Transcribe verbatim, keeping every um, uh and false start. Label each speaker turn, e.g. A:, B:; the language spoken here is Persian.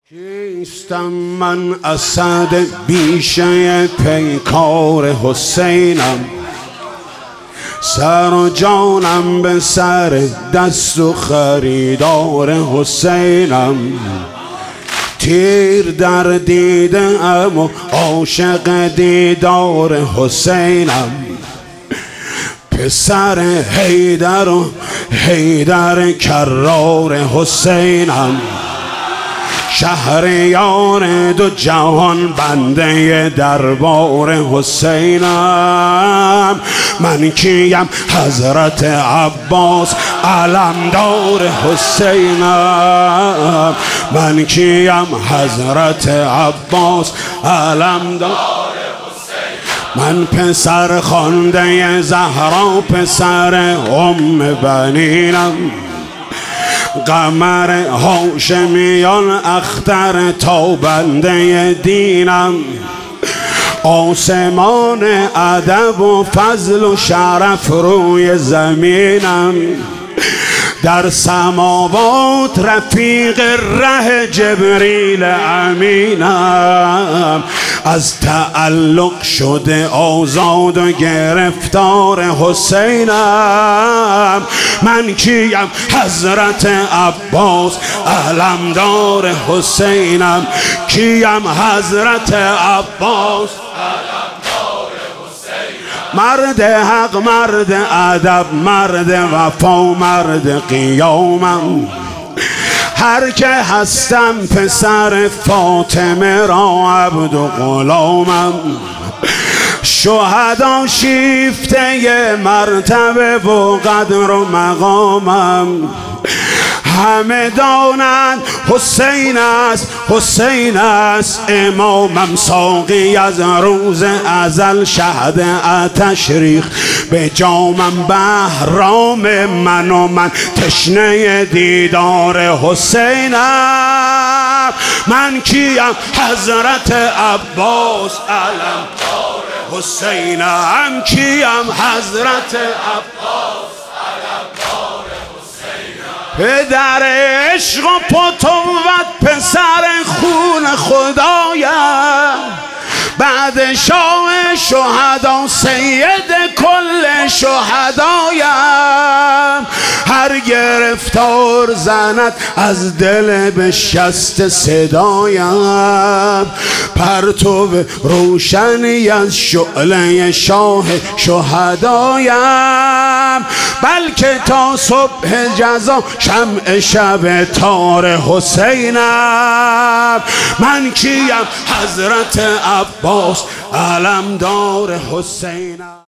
A: کیستم من اسد بیشه پیکار حسینم، سر و جانم به سر دست و خریدار حسینم. تیر در دیده ام و عاشق دیدار حسینم، پسر حیدر و حیدر کرار حسینم. شهریار دو جهان بنده دربار حسینم. من کیم حضرت عباس علمدار حسینم. من کیم حضرت عباس علمدار. من پسر خانده زهرا پسر ام بنینم. قمر هاشمیان اختر تابنده دینم. آسمان ادب و فضل و شرف روی زمینم. در سماوات رفیق ره جبریل امینم. از تعلق شده آزاد و گرفتار حسینم. من کیم حضرت عباس علمدار حسینم. کیم حضرت عباس علمدار حسینم. مرد حق، مرد ادب، مرد وفا، مرد قیامم. هر که هستم پسر فاطمه را عبد و غلامم. شهدا شیفته مرتبه و قدر و مقامم. همه دانند حسین است، حسین است امامم. ساقی از روز ازل شهد آتش ریخت به جامم. بهرام من و من تشنه دیدار حسینم. من کیم حضرت عباس علمدار حسینم. کیم حضرت عباس علمدار حسینم. پدر عشق و فتوت پسر خون خدایم. بعد شاه شهدا سید کل شهدایم. هر گرفتار زند از دل به شست صدایم. پرتو روشنی از شعله شاه شهدایم. بلکه تا صبح جزا شمع شب تار حسینم. من کیم حضرت عباس علمدار حسینم.